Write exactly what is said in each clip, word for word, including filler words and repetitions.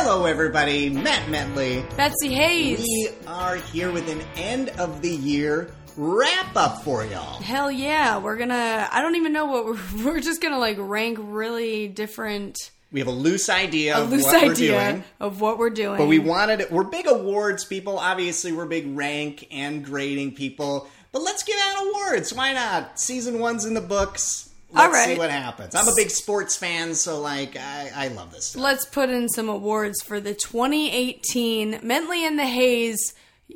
Hello, everybody. Matt Metley. Betsy Hayes. We are here with an end of the year wrap up for y'all. Hell yeah. We're gonna, I don't even know what we're, we're just gonna like rank really different. We have a loose idea a of loose what idea we're doing. of what we're doing. But we wanted it. We're big awards people. Obviously, we're big rank and grading people. But let's give out awards. Why not? Season one's in the books. Let's All right. see what happens. I'm a big sports fan, so like I, I love this stuff. Let's put in some awards for the twenty eighteen Mentley and the Hayes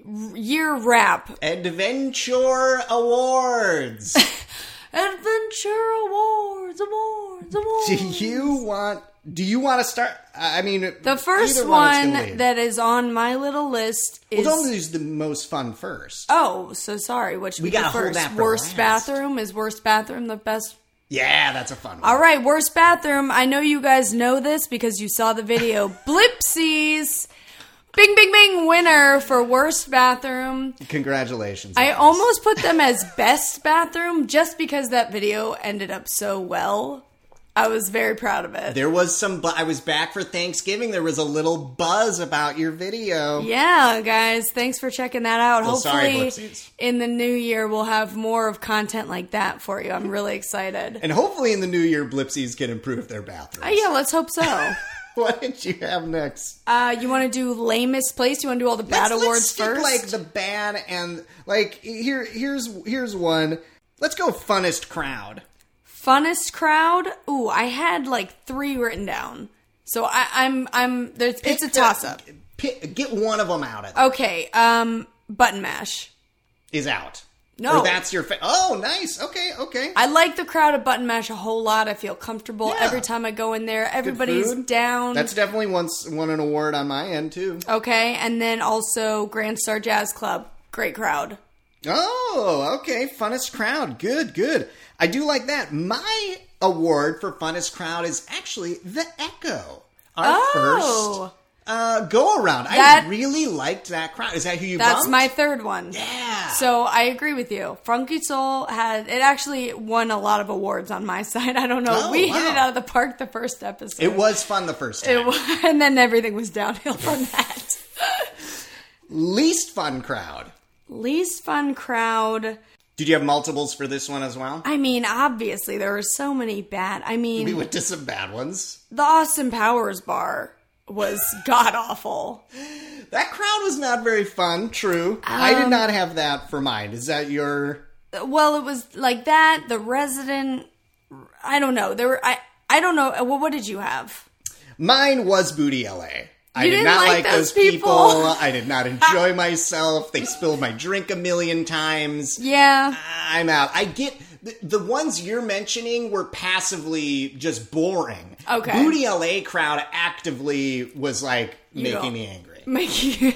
year wrap. Adventure Awards. Adventure Awards, Awards, Awards. Do you want... Do you want to start? I mean... The first either one one that is on my little list is... Well, don't use the most fun first. Oh, so sorry. Which We would be gotta hold first? that for Worst last. bathroom? Is worst bathroom the best? Yeah, that's a fun one. All right, worst bathroom. I know you guys know this because you saw the video. Blipsies. Bing, bing, bing. Winner for worst bathroom. Congratulations. I guys. almost put them as best bathroom just because that video ended up so well. I was very proud of it. There was some... Bu- I was back for Thanksgiving. There was a little buzz about your video. Yeah, guys. Thanks for checking that out. Well, sorry, Hopefully, Blipsies. in the new year, we'll have more of content like that for you. I'm really excited. And hopefully in the new year, Blipsies can improve their bathrooms. Uh, yeah, let's hope so. What did you have next? Uh, you want to do lamest place? You want to do all the bad let's, awards let's skip, first? like the bad and like here. Here's here's one. Let's go funnest crowd. Funnest crowd? Ooh, I had like three written down. So I, I'm I'm there's it's a Pick the- toss up. Pick, get one of them out of there. Okay, um, button mash. Is out. No. Or that's your... Fa- oh, nice. Okay, okay. I like the crowd of button mash a whole lot. I feel comfortable Yeah. every time I go in there. Everybody's food. down. That's definitely once won an award on my end, too. Okay, and then also Grand Star Jazz Club. Great crowd. Oh, okay. Funnest crowd. Good, good. I do like that. My award for funnest crowd is actually The Echo. Our Oh. first uh, go around. That- I really liked that crowd. Is that who you That's bumped? my third one. Yeah. So I agree with you. Funky Soul had, it actually won a lot of awards on my side. I don't know. Oh, we wow. hit it out of the park the first episode. It was fun the first time. It was, and then everything was downhill from that. Least fun crowd. Least fun crowd. Did you have multiples for this one as well? I mean, obviously, there were so many bad. I mean, We went to some bad ones. the Austin Powers bar was god awful. That crowd was not very fun, true. I Um, did not have that for mine. Is that your... Well, it was like that. The Resident. I don't know. There were. I. I don't know. Well, what did you have? Mine was Booty L A. I You did didn't not like like those those people. people. I did not enjoy myself. They spilled my drink a million times. Yeah. I'm out. I get... The, the ones you're mentioning were passively just boring. Okay. Booty L A crowd actively was like You making don't- me angry. Make-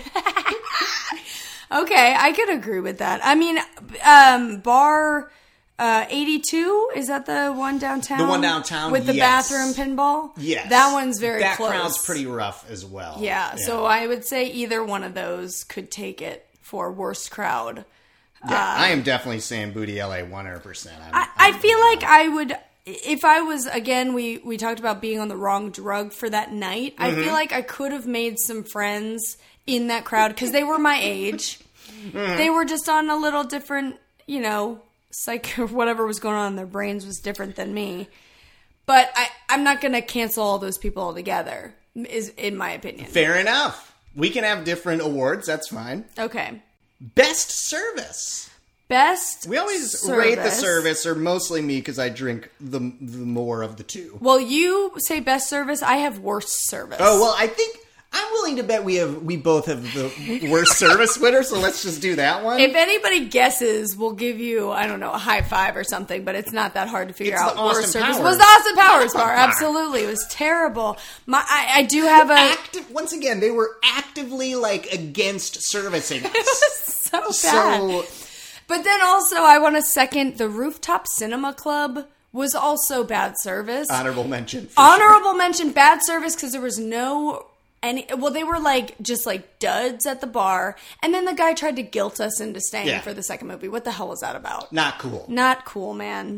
Okay, I could agree with that. I mean, um, bar uh, eighty-two, is that the one downtown? The one downtown, with the yes. bathroom pinball. Yes. that one's very That close. crowd's pretty rough as well. Yeah, so I would say either one of those could take it for worst crowd. Yeah, I am definitely saying Booty L A one hundred percent. I'm, I, I I'm- feel like I would, if I was, again, we, we talked about being on the wrong drug for that night. Mm-hmm. I feel like I could have made some friends in that crowd because they were my age. Mm-hmm. They were just on a little different, you know, psych, whatever was going on in their brains was different than me. But I, I'm not going to cancel all those people altogether, is in my opinion. Fair enough. We can have different awards. That's fine. Okay. Best service. Best We always service. rate the service, or mostly me because I drink the the more of the two. Well, you say best service. I have worst service. Oh well, I think I'm willing to bet we have we both have the worst service winner. So let's just do that one. If anybody guesses, we'll give you, I don't know, a high five or something, but it's not that hard to figure It's out. the Austin Worst service Powers. was the Austin Powers bar. Bar. Absolutely. It was terrible. My, I, I do have a... Active, once again, they were actively like against servicing us. so bad. So But then also, I want to second, the Rooftop Cinema Club was also bad service. honorable mention. For Honorable mention, bad service, because there was no... Any, well, they were like just like duds at the bar, and then the guy tried to guilt us into staying Yeah. for the second movie. What the hell was that about? Sure. Not cool. Not cool, man.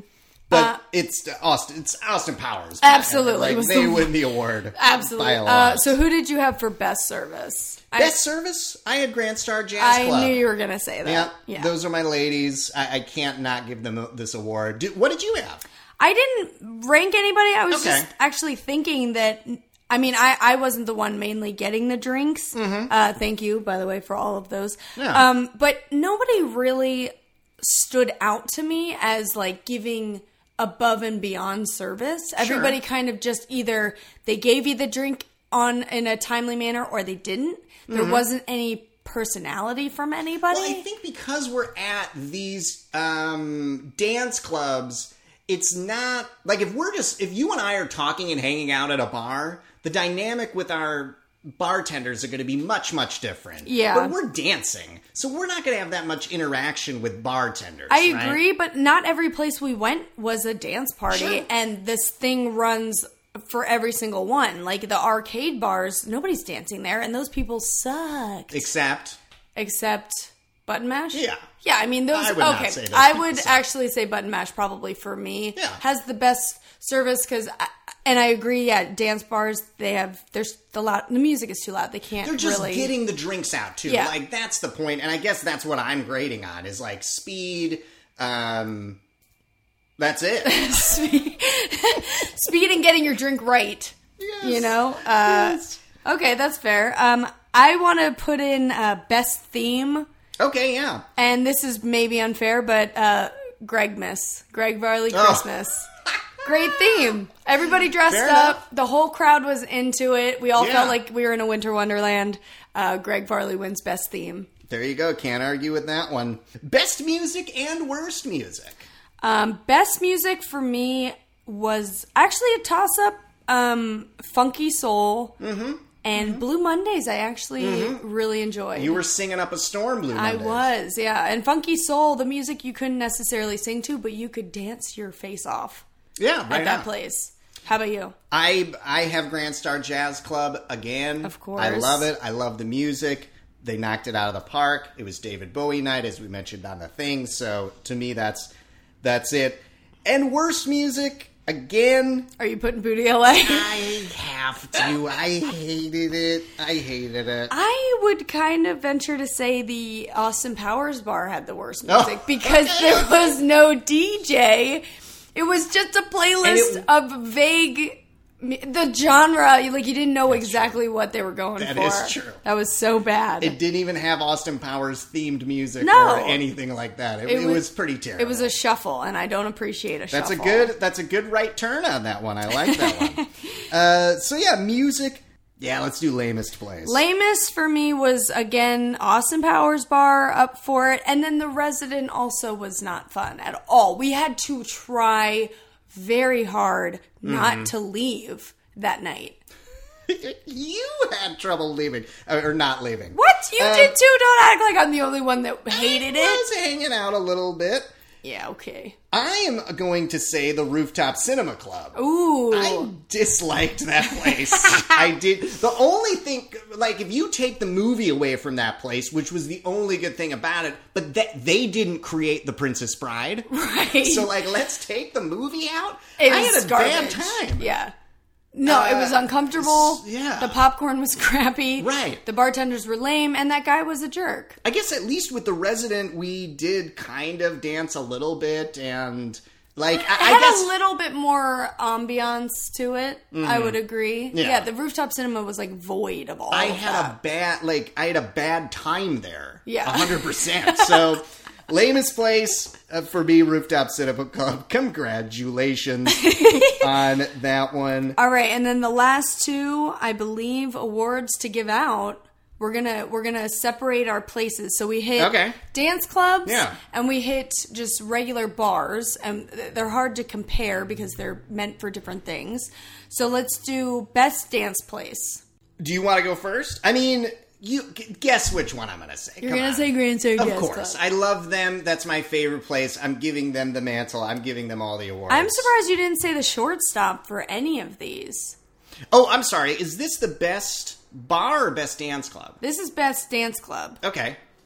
But Uh, it's Austin. It's Austin Powers. Absolutely. Like, It was they the- win the award. Absolutely. By a lot. Uh, so who did you have for best service? Best service? I had Grand Star Jazz I, Club. I knew you were going to say that. Yeah, Yeah. those are my ladies. I, I can't not give them this award. Do, what did you have? I didn't rank anybody. I was Okay. just actually thinking that. I mean, I, I wasn't the one mainly getting the drinks. Mm-hmm. Uh, thank you, by the way, for all of those. Yeah. Um, but nobody really stood out to me as like giving above and beyond service. Everybody kind of just either they gave you the drink on in a timely manner or they didn't. There Mm-hmm. wasn't any personality from anybody. Well, I think because we're at these um, dance clubs, it's not like if we're just if you and I are talking and hanging out at a bar, the dynamic with our bartenders are going to be much much different. Yeah. But we're dancing, so we're not going to have that much interaction with bartenders. I right? agree, but not every place we went was a dance party, Sure. and this thing runs for every single one. Like the arcade bars, nobody's dancing there, and those people sucked. Except, Except Button Mash? Yeah. Yeah, I mean, those, I would not okay. say those I people would suck. actually say Button Mash probably for me. Yeah. Has the best service, because, and I agree, yeah, dance bars, they have, there's the loud, the music is too loud. They can't they're just really. getting the drinks out too. Yeah. Like that's the point, and I guess that's what I'm grading on is like speed. Um, that's it. speed, speed and getting your drink right. Yes. You know? Uh, Yes. Okay, that's fair. Um, I want to put in uh, best theme, Okay, yeah. and this is maybe unfair, but uh, Greg Miss. Greg Varley Oh. Christmas. Great theme. Everybody dressed Fair up. enough. The whole crowd was into it. We all Yeah. felt like we were in a winter wonderland. Uh, Greg Varley wins best theme. There you go. Can't argue with that one. Best music and worst music. Um, best music for me was actually a toss-up. Um, Funky Soul and Blue Mondays. I actually really enjoyed. You were singing up a storm, Blue I Mondays. was, yeah. And Funky Soul, the music you couldn't necessarily sing to, but you could dance your face off Yeah, at right that on. place. How about you? I I have Grand Star Jazz Club again. Of course. I love it. I love the music. They knocked it out of the park. It was David Bowie night, as we mentioned on the thing. So to me, that's that's it. And worst music again. Are you putting Booty L A? I have to. I hated it. I hated it. I would kind of venture to say the Austin Powers bar had the worst Oh, music because okay, there okay. was no D J. It was just a playlist it- of vague. The genre, like you didn't know exactly what they were going That for. is true. That was so bad. It didn't even have Austin Powers themed music No. or anything like that. It, It it was- was pretty terrible. It was a shuffle, and I don't appreciate a That's shuffle. a good. That's a good right turn on that one. I like that one. Uh, so yeah, music. Yeah, let's do lamest plays. Lamest for me was, again, Austin Powers bar up for it. And then The Resident also was not fun at all. We had to try very hard not Mm-hmm. to leave that night. You had trouble leaving uh, or not leaving. What? You Um, did too? Don't act like I'm the only one that hated I it. was hanging out a little bit. Yeah, okay. I am going to say the Rooftop Cinema Club. Ooh. I disliked that place. I did. The only thing, like, if you take the movie away from that place, which was the only good thing about it, but that they didn't create The Princess Bride. Right. So, like, let's take the movie out. It I was had a garbage. bad time. Yeah. No, it was Uh, uncomfortable. yeah. The popcorn was crappy. Right. The bartenders were lame, and that guy was a jerk. I guess at least with The Resident, we did kind of dance a little bit, and, like, I, It I had guess... a little bit more ambiance to it. I would agree. Yeah. Yeah. the rooftop cinema was like void of all. I of had that. a bad, like, I had a bad time there. Yeah. one hundred percent. So, lamest place uh, for me, Rooftop Cinema Club. Congratulations on that one. All right, and then the last two, I believe, awards to give out. We're gonna we're gonna separate our places. So we hit Okay. dance clubs, Yeah. and we hit just regular bars, and they're hard to compare because they're meant for different things. So let's do best dance place. Do you want to go first? I mean, you g- guess which one I'm going to say. You're Come gonna on. say Grand Star Of Jazz course. Club. I love them. That's my favorite place. I'm giving them the mantle. I'm giving them all the awards. I'm surprised you didn't say the shortstop for any of these. Oh, I'm sorry. Is this the best bar or best dance club? This is best dance club. Okay.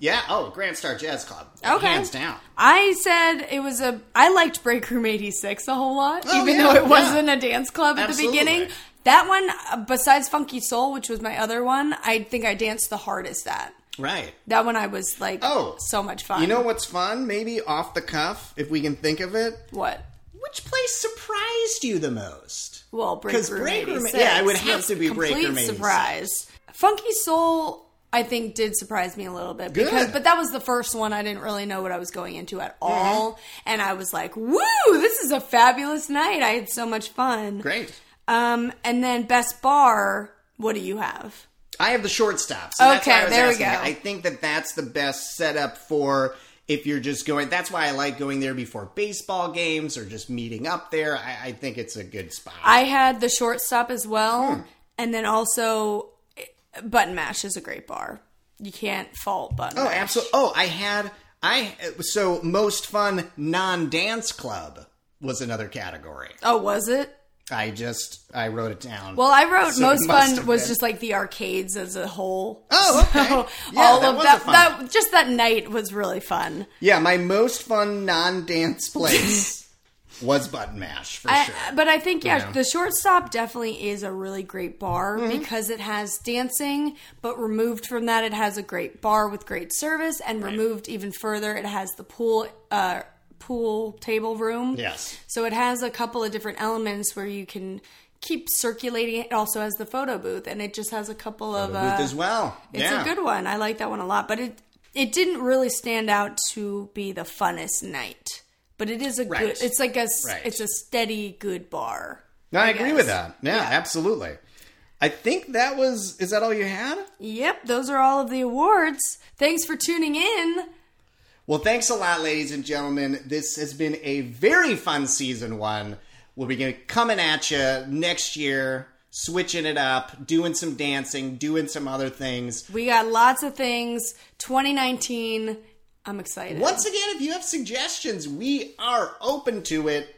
Yeah. Oh, Grand Star Jazz Club. Okay. Hands down. I said it was a... I liked Break Room eighty-six a whole lot, Oh, even yeah, though it yeah. wasn't a dance club at Absolutely. the beginning. That one, uh, besides Funky Soul, which was my other one, I think I danced the hardest at. Right. That one I was like, Oh. so much fun. You know what's fun? Maybe off the cuff, if we can think of it. What? Which place surprised you the most? Well, Break 'Cause Room Break Room- eighty-six. yeah, it would have was to be Break complete Room eighty-six. surprise. Funky Soul, I think, did surprise me a little bit. Good. because, But that was the first one. I didn't really know what I was going into at all. Mm-hmm. And I was like, woo, this is a fabulous night. I had so much fun. Great. Um, and then Best Bar, what do you have? I have the shortstop. So that's Okay, why I was there we asking. go. I think that that's the best setup for if you're just going. That's why I like going there before baseball games or just meeting up there. I, I think it's a good spot. I had the shortstop as well. Hmm. And then also, Button Mash is a great bar. You can't fault Button oh, Mash. absolutely. Oh, I had I so most fun non-dance club was another category. Oh, was it? I just I wrote it down. Well, I wrote So it most must fun have was been. just like the arcades as a whole. Oh, okay. So Yeah, all that of was that, a fun that one. just that night was really fun. Yeah, my most fun non-dance place was Button Mash for I, sure. But I think yeah, Yeah. the shortstop definitely is a really great bar Mm-hmm. because it has dancing, but removed from that, it has a great bar with great service, and removed even further, it has the pool. Uh, pool table room. Yes. So it has a couple of different elements where you can keep circulating. It also has the photo booth, and it just has a couple of The uh, booth as well. It's yeah. a good one. I like that one a lot, but it it didn't really stand out to be the funnest night. But it is a Right. good. It's like a s- Right. it's a steady good bar. No, I, agree guess. with that. Yeah, absolutely. I think that was. Is that all you had? Yep, those are all of the awards. Thanks for tuning in. Well, thanks a lot, ladies and gentlemen. This has been a very fun season one. We'll be coming at you next year, switching it up, doing some dancing, doing some other things. We got lots of things. twenty nineteen. I'm excited. Once again, if you have suggestions, we are open to it.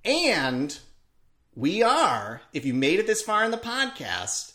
And we are, if you made it this far in the podcast,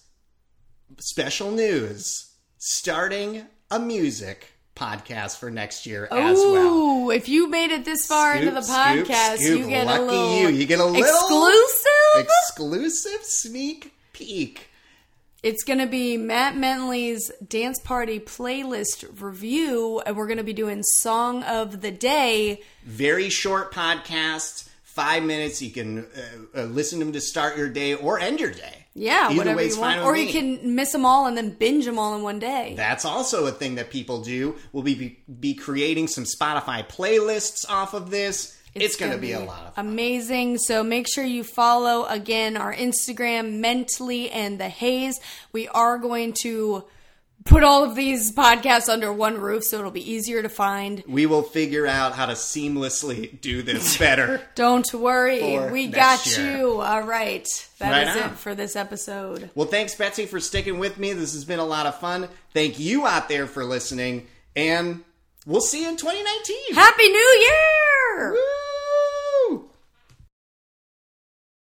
special news, starting a music podcast for next year as well. Ooh, if you made it this far Scoop, into the scoop, podcast, scoop. you get Lucky a little you. You get a little exclusive. exclusive sneak peek. It's going to be Matt Menley's Dance Party playlist review, and we're going to be doing Song of the Day. Very short podcast, five minutes. You can uh, uh, listen to them to start your day or end your day. Yeah, Either whatever way's you want. fine with Or me. you can miss them all and then binge them all in one day. That's also a thing that people do. We'll be be creating some Spotify playlists off of this. It's, going to be, a lot of fun. Amazing. So make sure you follow, again, our Instagram, Mentally and the Haze. We are going to put all of these podcasts under one roof so it'll be easier to find. We will figure out how to seamlessly do this better. Don't worry. For We next got year. you. All right. That Right is on. it for this episode. Well, thanks, Betsy, for sticking with me. This has been a lot of fun. Thank you out there for listening, and we'll see you in twenty nineteen. Happy New Year! Woo!